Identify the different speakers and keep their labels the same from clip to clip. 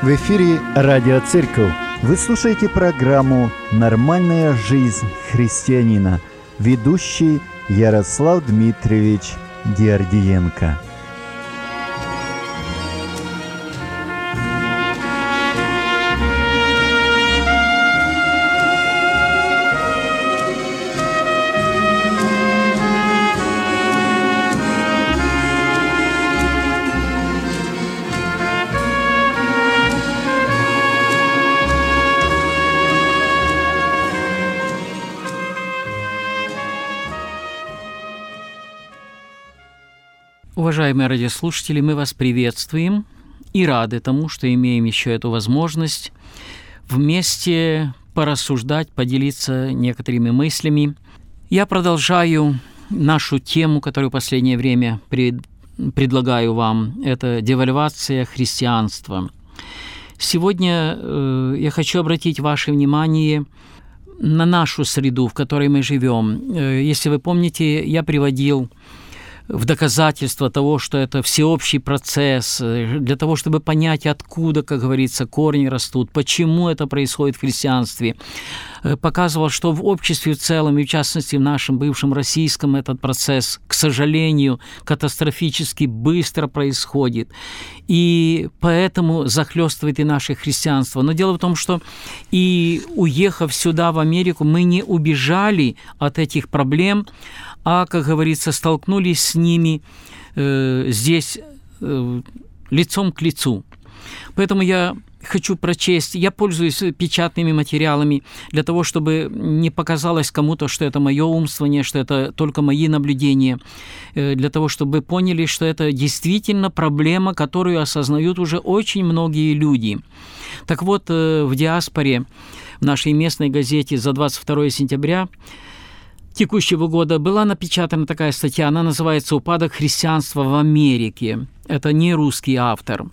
Speaker 1: В эфире «Радио Церковь». Вы слушаете программу «Нормальная жизнь христианина». Ведущий Ярослав Дмитриевич Диардиенко.
Speaker 2: Уважаемые радиослушатели, мы вас приветствуем и рады тому, что имеем еще эту возможность вместе порассуждать, поделиться некоторыми мыслями. Я продолжаю нашу тему, которую в последнее время предлагаю вам. Это девальвация христианства. Сегодня я хочу обратить ваше внимание на нашу среду, в которой мы живем. Если вы помните, я приводил в доказательство того, что это всеобщий процесс, для того, чтобы понять, откуда, как говорится, корни растут, почему это происходит в христианстве. Показывал, что в обществе в целом, и в частности в нашем бывшем российском, этот процесс, к сожалению, катастрофически быстро происходит. И поэтому захлестывает и наше христианство. Но дело в том, что и уехав сюда, в Америку, мы не убежали от этих проблем, а, как говорится, столкнулись с ними здесь лицом к лицу. Поэтому я хочу прочесть, я пользуюсь печатными материалами для того, чтобы не показалось кому-то, что это мое умствование, что это только мои наблюдения, для того, чтобы поняли, что это действительно проблема, которую осознают уже очень многие люди. Так вот, в «Диаспоре», в нашей местной газете за 22 сентября текущего года была напечатана такая статья, она называется «Упадок христианства в Америке». Это не русский автор.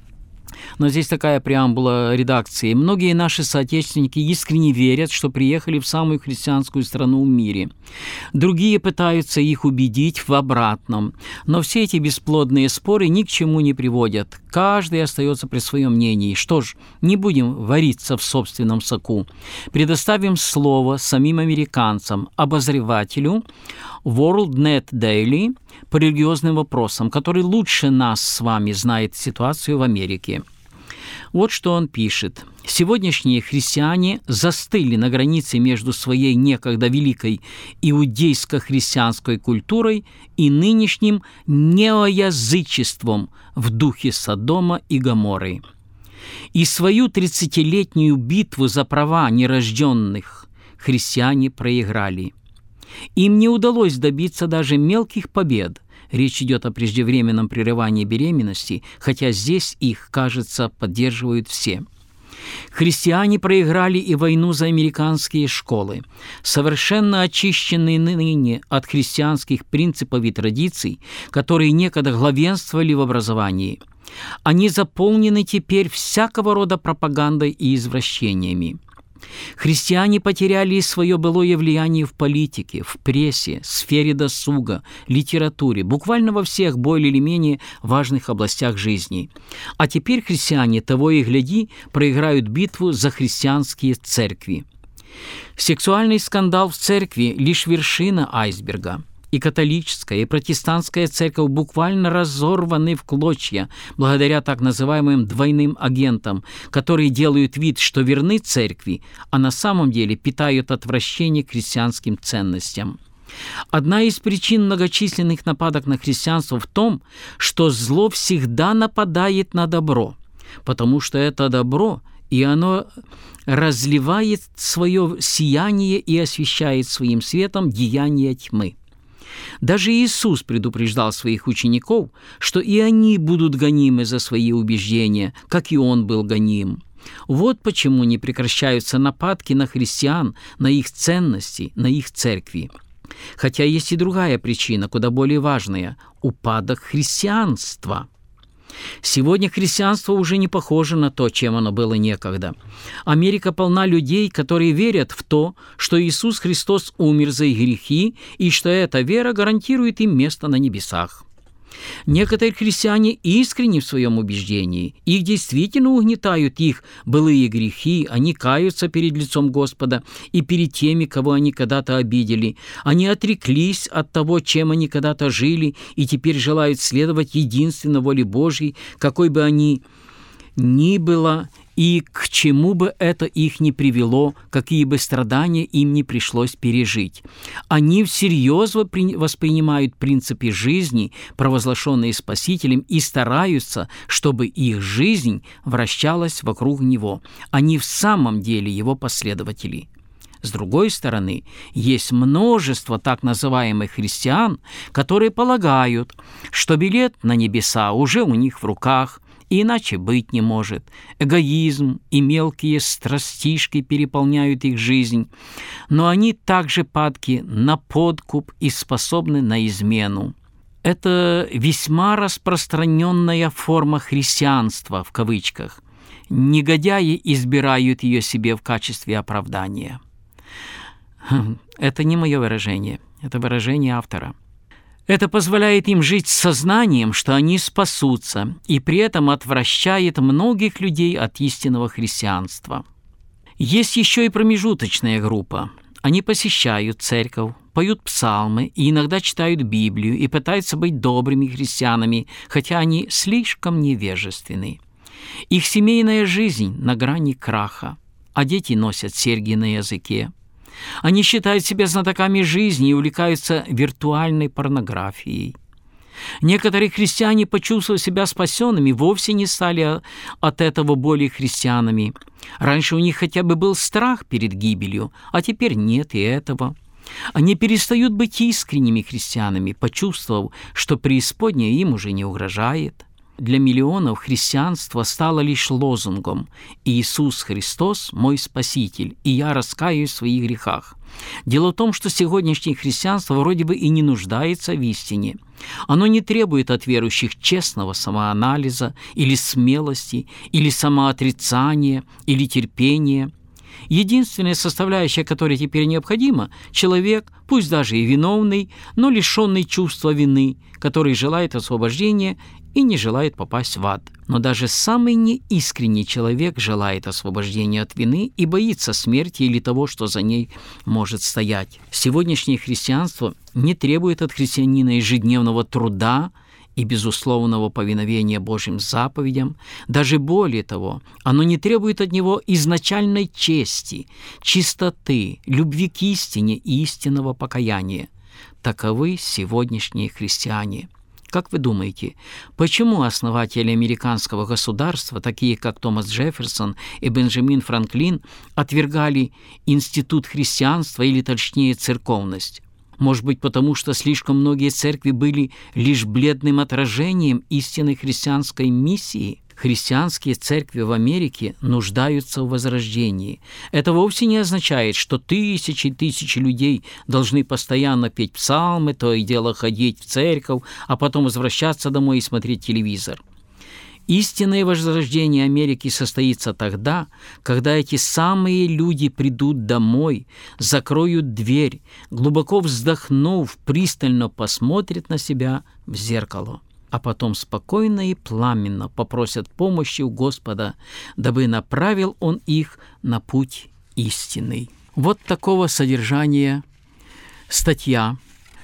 Speaker 2: Но здесь такая преамбула редакции. Многие наши соотечественники искренне верят, что приехали в самую христианскую страну в мире. Другие пытаются их убедить в обратном. Но все эти бесплодные споры ни к чему не приводят. Каждый остается при своем мнении. Что ж, не будем вариться в собственном соку. Предоставим слово самим американцам, обозревателю WorldNet Daily по религиозным вопросам, который лучше нас с вами знает ситуацию в Америке. Вот что он пишет. Сегодняшние христиане застыли на границе между своей некогда великой иудейско-христианской культурой и нынешним неоязычеством в духе Содома и Гоморры. И свою 30-летнюю битву за права нерожденных христиане проиграли. Им не удалось добиться даже мелких побед. Речь идет о преждевременном прерывании беременности, хотя здесь их, кажется, поддерживают все. Христиане проиграли и войну за американские школы. Совершенно очищенные ныне от христианских принципов и традиций, которые некогда главенствовали в образовании. Они заполнены теперь всякого рода пропагандой и извращениями. Христиане потеряли свое былое влияние в политике, в прессе, сфере досуга, литературе, буквально во всех более или менее важных областях жизни. А теперь христиане, того и гляди, проиграют битву за христианские церкви. Сексуальный скандал в церкви – лишь вершина айсберга. И католическая, и протестантская церковь буквально разорваны в клочья благодаря так называемым двойным агентам, которые делают вид, что верны церкви, а на самом деле питают отвращение к христианским ценностям. Одна из причин многочисленных нападок на христианство в том, что зло всегда нападает на добро, потому что это добро, и оно разливает свое сияние и освещает своим светом деяния тьмы. Даже Иисус предупреждал своих учеников, что и они будут гонимы за свои убеждения, как и Он был гоним. Вот почему не прекращаются нападки на христиан, на их ценности, на их церкви. Хотя есть и другая причина, куда более важная – упадок христианства. Сегодня христианство уже не похоже на то, чем оно было некогда. Америка полна людей, которые верят в то, что Иисус Христос умер за их грехи и что эта вера гарантирует им место на небесах. Некоторые христиане искренни в своем убеждении. Их действительно угнетают их былые грехи, они каются перед лицом Господа и перед теми, кого они когда-то обидели. Они отреклись от того, чем они когда-то жили, и теперь желают следовать единственно воле Божьей, какой бы они ни было, и к чему бы это их ни привело, какие бы страдания им не пришлось пережить. Они всерьез воспринимают принципы жизни, провозглашенные Спасителем, и стараются, чтобы их жизнь вращалась вокруг Него. Они в самом деле Его последователи. С другой стороны, есть множество так называемых христиан, которые полагают, что билет на небеса уже у них в руках, и иначе быть не может. Эгоизм и мелкие страстишки переполняют их жизнь, но они также падки на подкуп и способны на измену. Это весьма распространенная форма христианства, в кавычках. Негодяи избирают ее себе в качестве оправдания. Это не мое выражение, это выражение автора. Это позволяет им жить с сознанием, что они спасутся, и при этом отвращает многих людей от истинного христианства. Есть еще и промежуточная группа. Они посещают церковь, поют псалмы и иногда читают Библию и пытаются быть добрыми христианами, хотя они слишком невежественны. Их семейная жизнь на грани краха, а дети носят серьги на языке. Они считают себя знатоками жизни и увлекаются виртуальной порнографией. Некоторые христиане, почувствовав себя спасенными, вовсе не стали от этого более христианами. Раньше у них хотя бы был страх перед гибелью, а теперь нет и этого. Они перестают быть искренними христианами, почувствовав, что преисподняя им уже не угрожает. Для миллионов христианство стало лишь лозунгом «Иисус Христос – мой Спаситель, и я раскаюсь в своих грехах». Дело в том, что сегодняшнее христианство вроде бы и не нуждается в истине. Оно не требует от верующих честного самоанализа или смелости, или самоотрицания, или терпения. Единственная составляющая, которая теперь необходима – человек, пусть даже и виновный, но лишенный чувства вины, который желает освобождения и не желает попасть в ад. Но даже самый неискренний человек желает освобождения от вины и боится смерти или того, что за ней может стоять. Сегодняшнее христианство не требует от христианина ежедневного труда и безусловного повиновения Божьим заповедям. Даже более того, оно не требует от него изначальной чести, чистоты, любви к истине и истинного покаяния. Таковы сегодняшние христиане. Как вы думаете, почему основатели американского государства, такие как Томас Джефферсон и Бенджамин Франклин, отвергали институт христианства или, точнее, церковность? Может быть, потому что слишком многие церкви были лишь бледным отражением истинной христианской миссии? Христианские церкви в Америке нуждаются в возрождении. Это вовсе не означает, что тысячи и тысячи людей должны постоянно петь псалмы, то и дело ходить в церковь, а потом возвращаться домой и смотреть телевизор. Истинное возрождение Америки состоится тогда, когда эти самые люди придут домой, закроют дверь, глубоко вздохнув, пристально посмотрят на себя в зеркало, а потом спокойно и пламенно попросят помощи у Господа, дабы направил Он их на путь истинный. Вот такого содержания статья,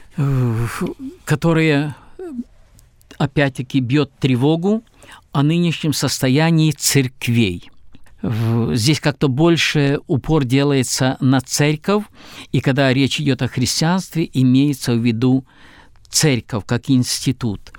Speaker 2: которая, опять-таки, бьет тревогу о нынешнем состоянии церквей. Здесь как-то больше упор делается на церковь, и когда речь идет о христианстве, имеется в виду церковь как институт.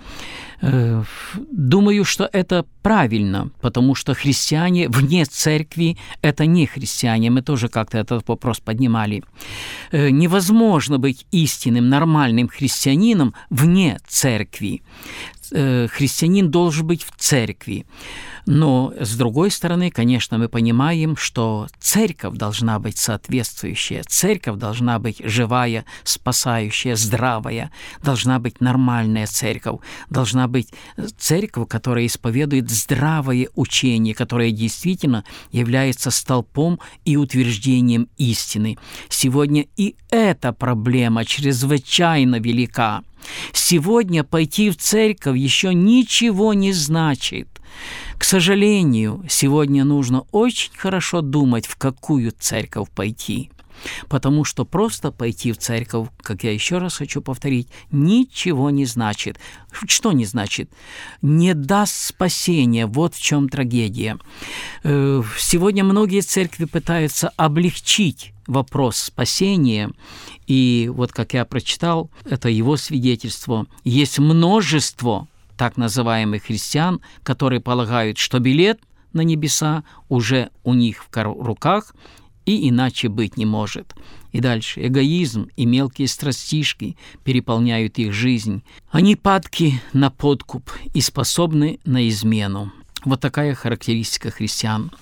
Speaker 2: Думаю, что это правильно, потому что христиане вне церкви – это не христиане. Мы тоже как-то этот вопрос поднимали. Невозможно быть истинным, нормальным христианином вне церкви. Христианин должен быть в церкви. Но, с другой стороны, конечно, мы понимаем, что церковь должна быть соответствующая, церковь должна быть живая, спасающая, здравая, должна быть нормальная церковь, должна быть церковь, которая исповедует здравое учение, которое действительно является столпом и утверждением истины. Сегодня и эта проблема чрезвычайно велика. Сегодня пойти в церковь еще ничего не значит. К сожалению, сегодня нужно очень хорошо думать, в какую церковь пойти. Потому что просто пойти в церковь, как я еще раз хочу повторить, ничего не значит. Что не значит? Не даст спасения. Вот в чем трагедия. Сегодня многие церкви пытаются облегчить вопрос спасения. И вот как я прочитал, это его свидетельство. Есть множество так называемых христиан, которые полагают, что билет на небеса уже у них в руках, и иначе быть не может. И дальше. Эгоизм и мелкие страстишки переполняют их жизнь. Они падки на подкуп и способны на измену. Вот такая характеристика христиан.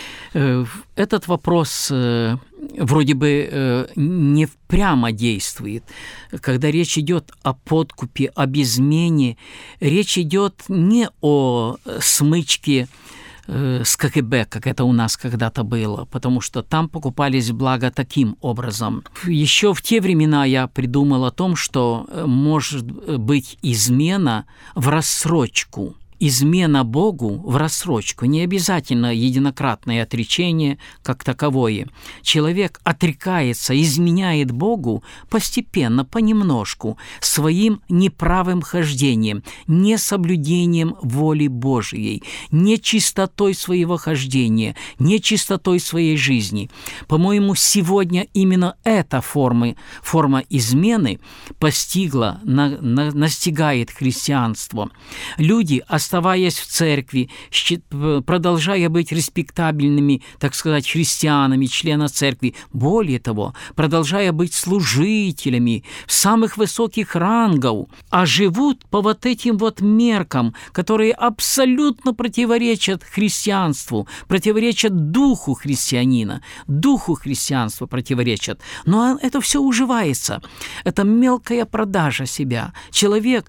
Speaker 2: Этот вопрос вроде бы не прямо действует. Когда речь идет о подкупе, об измене, речь идет не о смычке с КГБ, как это у нас когда-то было, потому что там покупались блага таким образом. Еще в те времена я придумал о том, что может быть измена в рассрочку. Измена Богу в рассрочку, не обязательно единократное отречение как таковое. Человек отрекается, изменяет Богу постепенно, понемножку, своим неправым хождением, несоблюдением воли Божией, нечистотой своего хождения, нечистотой своей жизни. По-моему, сегодня именно эта форма измены постигла, настигает христианство. Люди, оставаясь в церкви, продолжая быть респектабельными, так сказать, христианами, членами церкви, более того, продолжая быть служителями самых высоких рангов, а живут по вот этим вот меркам, которые абсолютно противоречат христианству, противоречат духу христианина, духу христианства противоречат. Но это все уживается. Это мелкая продажа себя. Человек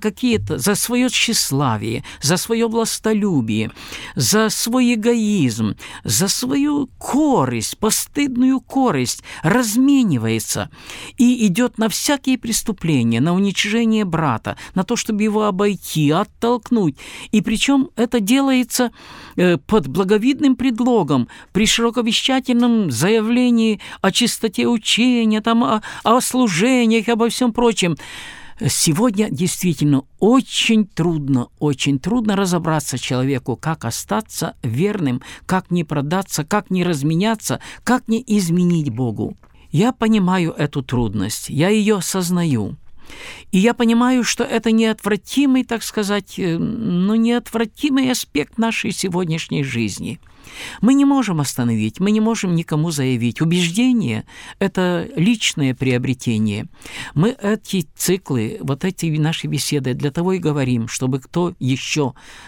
Speaker 2: за свое тщеславие, за свое властолюбие, за свой эгоизм, за свою корость, постыдную корость разменивается и идет на всякие преступления, на уничижение брата, на то, чтобы его обойти, оттолкнуть. И причем это делается под благовидным предлогом, при широковещательном заявлении о чистоте учения, о служениях, обо всем прочем. Сегодня действительно очень трудно разобраться человеку, как остаться верным, как не продаться, как не разменяться, как не изменить Богу. Я понимаю эту трудность, я ее осознаю. И я понимаю, что это неотвратимый, так сказать, неотвратимый аспект нашей сегодняшней жизни. Мы не можем остановить, мы не можем никому заявить. Убеждение – это личное приобретение. Мы эти циклы, вот эти наши беседы для того и говорим, чтобы кто еще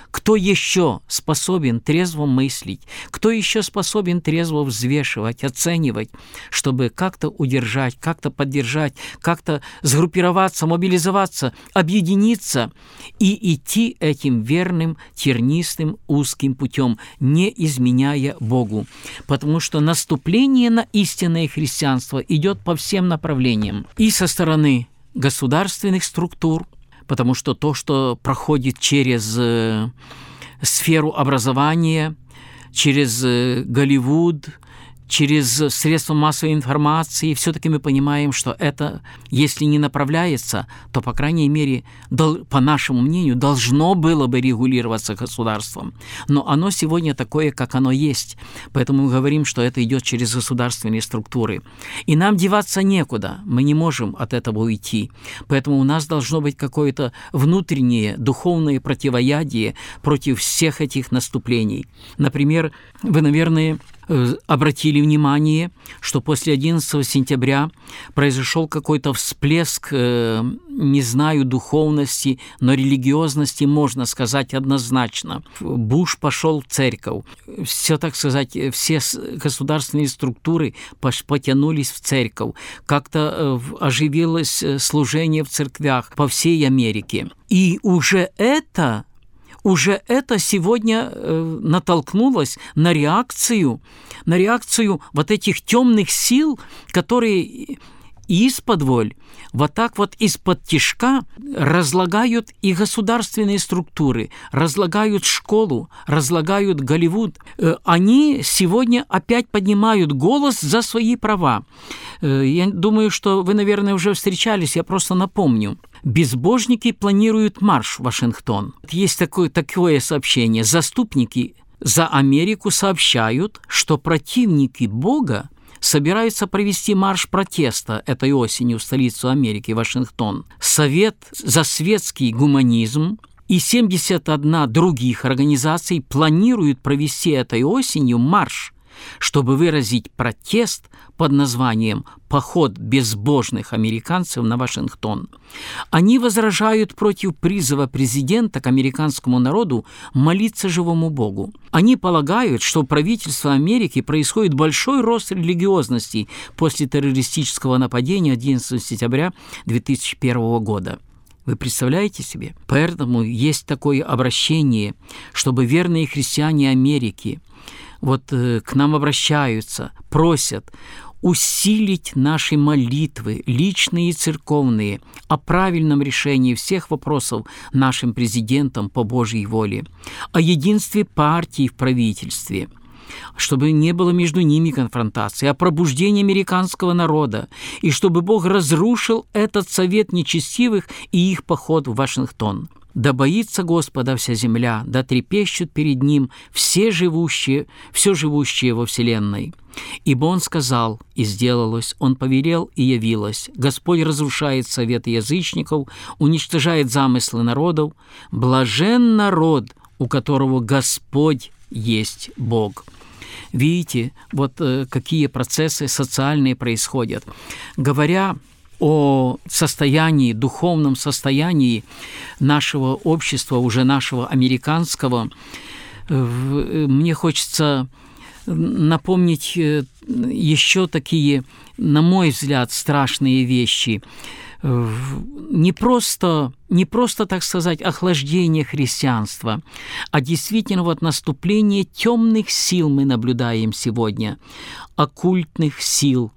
Speaker 2: способен трезво мыслить, кто еще способен трезво взвешивать, оценивать, чтобы как-то удержать, как-то поддержать, как-то сгруппироваться, мобилизоваться, объединиться и идти этим верным, тернистым, узким путем, не изменяя Богу. Потому что наступление на истинное христианство идет по всем направлениям. И со стороны государственных структур, потому что то, что проходит через сферу образования, через Голливуд, через средства массовой информации, все-таки мы понимаем, что это, если не направляется, то, по крайней мере, по нашему мнению, должно было бы регулироваться государством. Но оно сегодня такое, как оно есть. Поэтому мы говорим, что это идет через государственные структуры. И нам деваться некуда. Мы не можем от этого уйти. Поэтому у нас должно быть какое-то внутреннее духовное противоядие против всех этих наступлений. Например, вы, наверное, обратили внимание, что после 11 сентября произошел какой-то всплеск, не знаю, духовности, но религиозности, можно сказать однозначно. Буш пошел в церковь. Все, так сказать, все государственные структуры потянулись в церковь. Как-то оживилось служение в церквях по всей Америке. И уже это сегодня натолкнулось на реакцию вот этих темных сил, которые исподволь, вот так вот из-под тишка разлагают и государственные структуры, разлагают школу, разлагают Голливуд. Они сегодня опять поднимают голос за свои права. Я думаю, что вы, наверное, уже встречались, я просто напомню. Безбожники планируют марш в Вашингтон. Есть такое сообщение. Заступники за Америку сообщают, что противники Бога собираются провести марш протеста этой осенью в столицу Америки, Вашингтон. Совет за светский гуманизм и 71 других организаций планируют провести этой осенью марш, чтобы выразить протест под названием «Поход безбожных американцев на Вашингтон». Они возражают против призыва президента к американскому народу молиться живому Богу. Они полагают, что в правительстве Америки происходит большой рост религиозности после террористического нападения 11 сентября 2001 года. Вы представляете себе? Поэтому есть такое обращение, чтобы верные христиане Америки к нам обращаются, просят усилить наши молитвы, личные и церковные, о правильном решении всех вопросов нашим президентам по Божьей воле, о единстве партий в правительстве, чтобы не было между ними конфронтации, о пробуждении американского народа, и чтобы Бог разрушил этот совет нечестивых и их поход в Вашингтон. Да боится Господа вся земля, да трепещут перед Ним все живущие во вселенной. Ибо Он сказал, и сделалось, Он повелел, и явилось. Господь разрушает советы язычников, уничтожает замыслы народов. Блажен народ, у которого Господь есть Бог». Видите, какие процессы социальные происходят. Говоря о состоянии, духовном состоянии нашего общества, уже нашего американского, мне хочется напомнить еще такие, на мой взгляд, страшные вещи. Не просто, так сказать, охлаждение христианства, а действительно наступление темных сил мы наблюдаем сегодня, оккультных сил.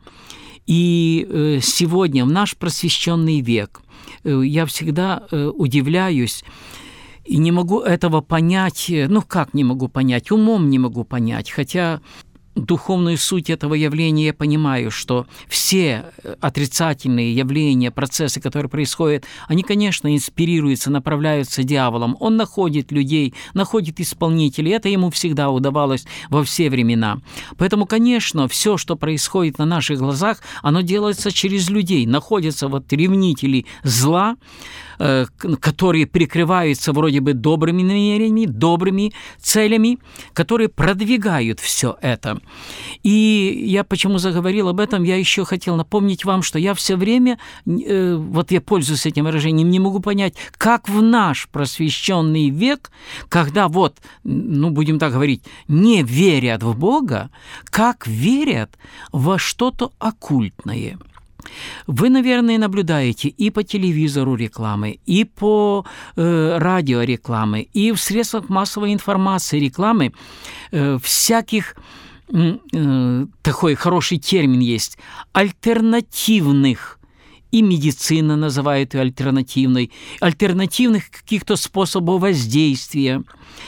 Speaker 2: И сегодня, в наш просвещенный век, я всегда удивляюсь и не могу этого понять, как не могу понять, умом не могу понять, хотя духовную суть этого явления я понимаю, что все отрицательные явления, процессы, которые происходят, они, конечно, инспирируются, направляются дьяволом. Он находит людей, находит исполнителей. Это ему всегда удавалось во все времена. Поэтому, конечно, все, что происходит на наших глазах, оно делается через людей. Находятся ревнители зла, которые прикрываются вроде бы добрыми намерениями, добрыми целями, которые продвигают все это. И я почему заговорил об этом, я еще хотел напомнить вам, что я все время, я пользуюсь этим выражением, не могу понять, как в наш просвещенный век, когда будем так говорить, не верят в Бога, как верят во что-то оккультное. Вы, наверное, наблюдаете и по телевизору рекламы, и по радио рекламы, и в средствах массовой информации рекламы всяких, такой хороший термин есть, альтернативных, и медицина называет ее альтернативных каких-то способов воздействия.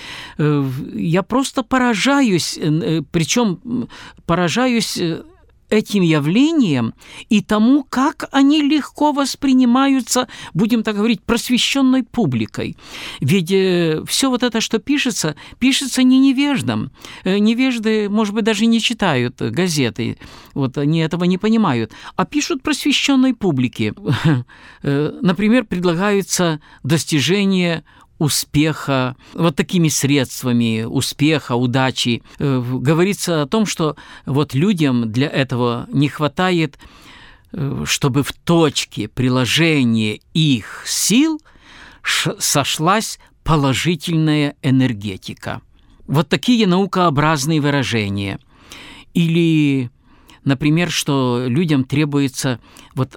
Speaker 2: Я просто поражаюсь, причем поражаюсь этим явлением и тому, как они легко воспринимаются, будем так говорить, просвещенной публикой. Ведь все это, что пишется не невеждам. Невежды, может быть, даже не читают газеты, они этого не понимают, а пишут просвещенной публике. Например, предлагаются достижения успеха, такими средствами успеха, удачи. Говорится о том, что людям для этого не хватает, чтобы в точке приложения их сил сошлась положительная энергетика. Такие наукообразные выражения. Или, например, что людям требуется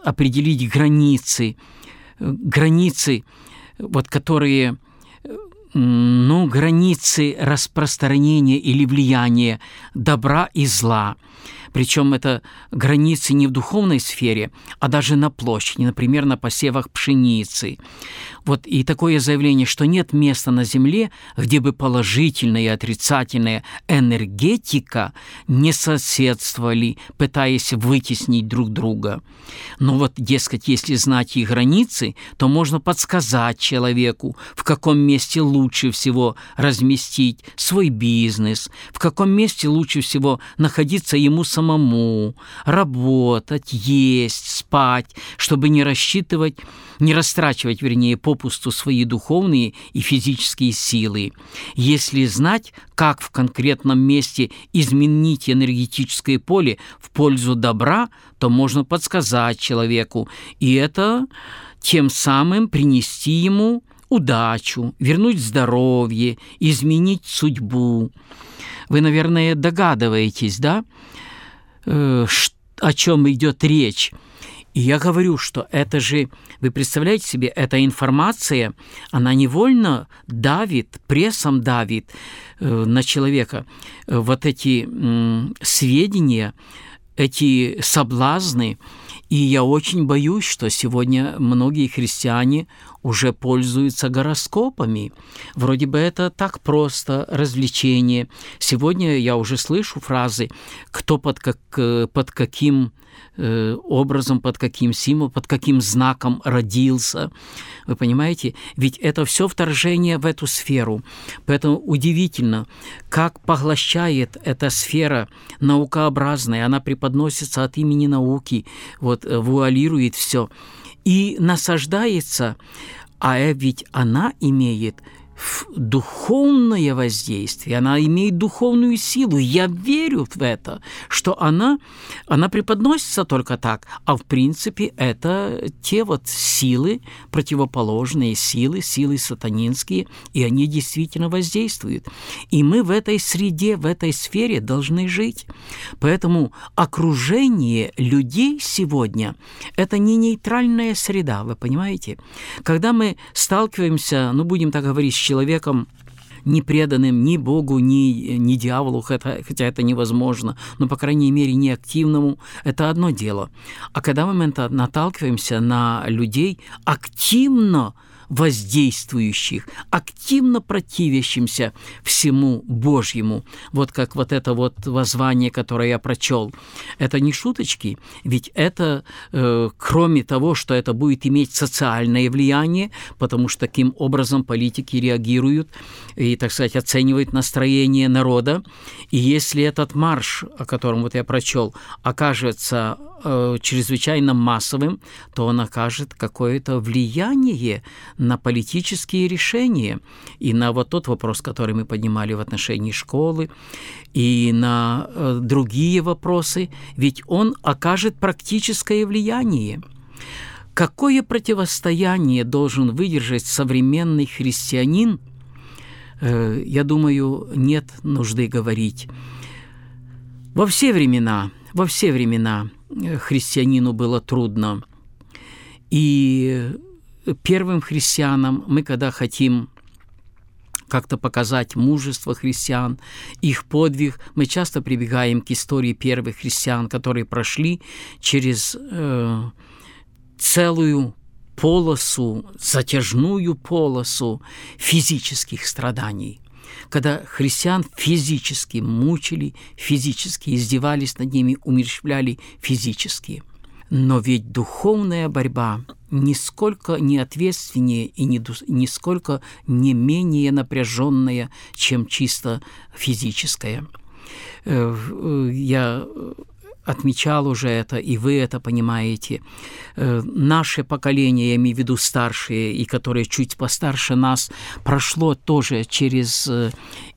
Speaker 2: определить границы, которые границы распространения или влияния добра и зла. Причем это границы не в духовной сфере, а даже на площади, например, на посевах пшеницы. Вот и такое заявление, что нет места на земле, где бы положительная и отрицательная энергетика не соседствовали, пытаясь вытеснить друг друга. Но вот, дескать, если знать их границы, то можно подсказать человеку, в каком месте лучше всего разместить свой бизнес, в каком месте лучше всего находиться ему самому, работать, есть, спать, чтобы не растрачивать, попусту свои духовные и физические силы. Если знать, как в конкретном месте изменить энергетическое поле в пользу добра, то можно подсказать человеку, и это тем самым принести ему удачу, вернуть здоровье, изменить судьбу. Вы, наверное, догадываетесь, да, о чем идет речь. И я говорю, что это же, вы представляете себе, эта информация, она невольно давит, прессом давит на человека. Вот эти сведения, эти соблазны. И я очень боюсь, что сегодня многие христиане уже пользуются гороскопами. Вроде бы это так просто, развлечение. Сегодня я уже слышу фразы, кто под каким образом, под каким символом, под каким знаком родился. Вы понимаете? Ведь это все вторжение в эту сферу. Поэтому удивительно, как поглощает эта сфера наукообразная. Она преподносится от имени науки, вуалирует все и насаждается, а ведь она имеет духовное воздействие, она имеет духовную силу. Я верю в это, что она преподносится только так, а в принципе это те силы, противоположные силы сатанинские, и они действительно воздействуют. И мы в этой среде, в этой сфере должны жить. Поэтому окружение людей сегодня – это не нейтральная среда, вы понимаете? Когда мы сталкиваемся, будем так говорить, с человеком, не преданным ни Богу, ни дьяволу, хотя это невозможно, но, по крайней мере, не активному, это одно дело. А когда мы наталкиваемся на людей, активно воздействующих, активно противящимся всему Божьему. Вот как это воззвание, которое я прочел. Это не шуточки, ведь это, кроме того, что это будет иметь социальное влияние, потому что таким образом политики реагируют и, так сказать, оценивают настроение народа. И если этот марш, о котором я прочел, окажется чрезвычайно массовым, то он окажет какое-то влияние на политические решения и на тот вопрос, который мы поднимали в отношении школы, и на другие вопросы, ведь он окажет практическое влияние. Какое противостояние должен выдержать современный христианин, я думаю, нет нужды говорить. Во все времена христианину было трудно. И первым христианам мы, когда хотим как-то показать мужество христиан, их подвиг, мы часто прибегаем к истории первых христиан, которые прошли через целую полосу, затяжную полосу физических страданий. Когда христиан физически мучили, физически издевались над ними, умерщвляли физически. Но ведь духовная борьба нисколько не ответственнее и нисколько не менее напряженная, чем чисто физическая. Я отмечал уже это, и вы это понимаете. Наше поколение, я имею в виду старшие, и которые чуть постарше нас, прошло тоже через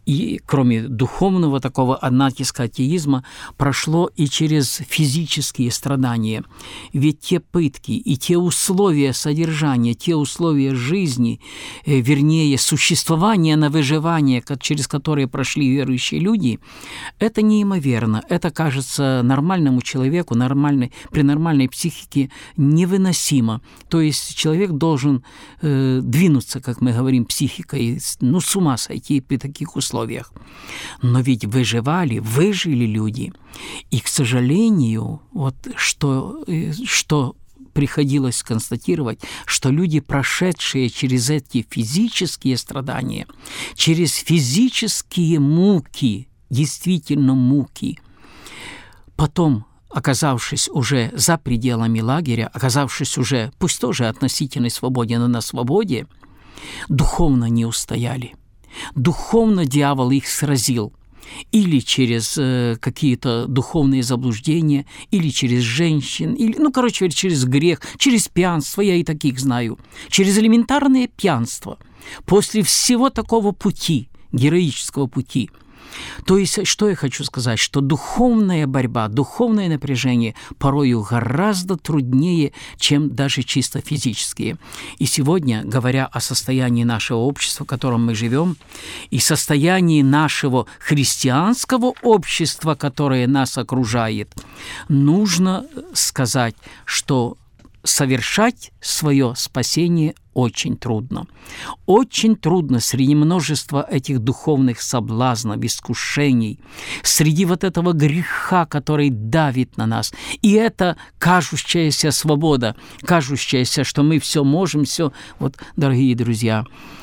Speaker 2: и кроме духовного такого натиска атеизма, прошло и через физические страдания. Ведь те пытки и те условия содержания, те условия жизни, вернее, существования на выживание, через которые прошли верующие люди, это неимоверно. Это кажется нормальному человеку, при нормальной психике невыносимо. То есть человек должен двинуться, как мы говорим, психикой, с ума сойти при таких условиях. Но ведь выжили люди. И, к сожалению, вот что приходилось констатировать, что люди, прошедшие через эти физические страдания, через физические муки, действительно муки, потом, оказавшись уже за пределами лагеря, оказавшись уже, пусть тоже относительной свободе, но на свободе, духовно не устояли. Духовно дьявол их сразил. Или через какие-то духовные заблуждения, или через женщин, или, через грех, через пьянство, я и таких знаю, через элементарное пьянство. После всего такого пути, героического пути. То есть, что я хочу сказать, что духовная борьба, духовное напряжение порою гораздо труднее, чем даже чисто физические. И сегодня, говоря о состоянии нашего общества, в котором мы живем, и состоянии нашего христианского общества, которое нас окружает, нужно сказать, что совершать свое спасение очень трудно. Очень трудно среди множества этих духовных соблазнов, искушений, среди вот этого греха, который давит на нас. И это кажущаяся свобода, кажущаяся, что мы все можем, все. Вот, дорогие друзья,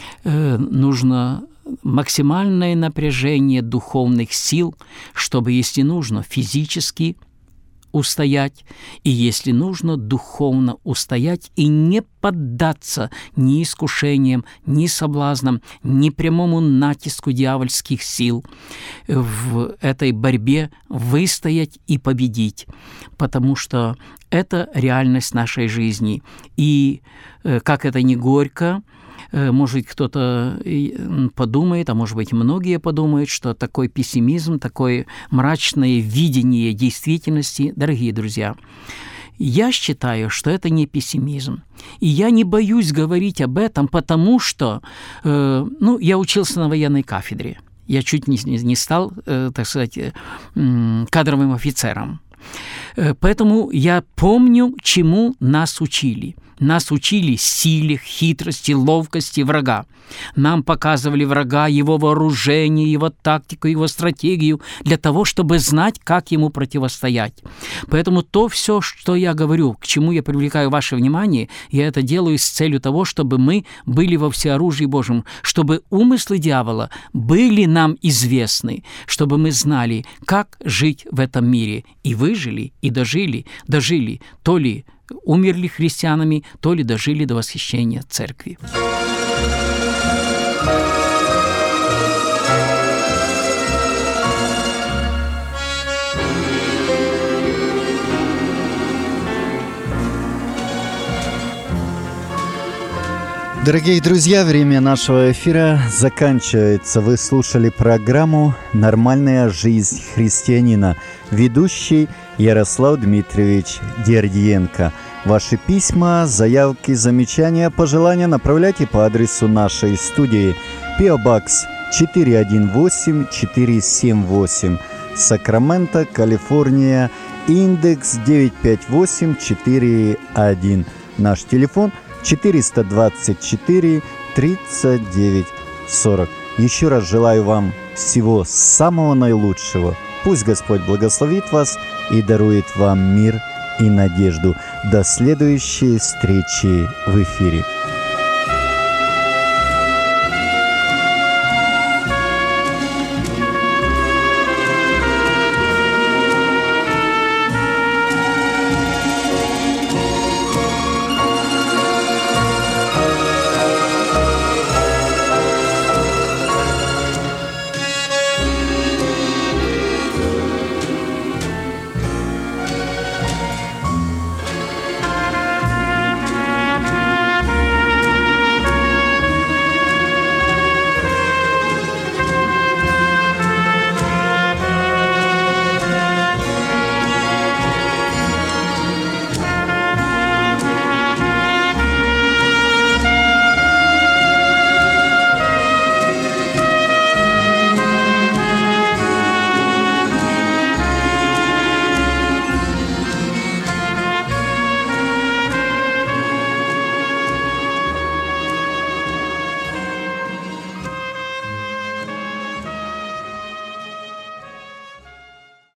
Speaker 2: нужно максимальное напряжение духовных сил, чтобы, если нужно, физически устоять, и, если нужно, духовно устоять и не поддаться ни искушениям, ни соблазнам, ни прямому натиску дьявольских сил, в этой борьбе выстоять и победить, потому что это реальность нашей жизни. И как это ни горько, может быть, кто-то подумает, а может быть, многие подумают, что такой пессимизм, такое мрачное видение действительности, дорогие друзья, я считаю, что это не пессимизм. И я не боюсь говорить об этом, потому что, я учился на военной кафедре. Я чуть не стал, так сказать, кадровым офицером. Поэтому я помню, чему нас учили. Нас учили силе, хитрости, ловкости врага. Нам показывали врага, его вооружение, его тактику, его стратегию для того, чтобы знать, как ему противостоять. Поэтому то все, что я говорю, к чему я привлекаю ваше внимание, я это делаю с целью того, чтобы мы были во всеоружии Божьем, чтобы умыслы дьявола были нам известны, чтобы мы знали, как жить в этом мире. И выжили, и дожили, то ли умерли христианами, то ли дожили до восхищения церкви.
Speaker 1: Дорогие друзья, время нашего эфира заканчивается. Вы слушали программу «Нормальная жизнь христианина». Ведущий Ярослав Дмитриевич Дердиенко. Ваши письма, заявки, замечания, пожелания направляйте по адресу нашей студии. P.O. Box 418478, Сакраменто, Калифорния, индекс 95841. Наш телефон 424 39 40. Еще раз желаю вам всего самого наилучшего. Пусть Господь благословит вас и дарует вам мир и надежду. До следующей встречи в эфире.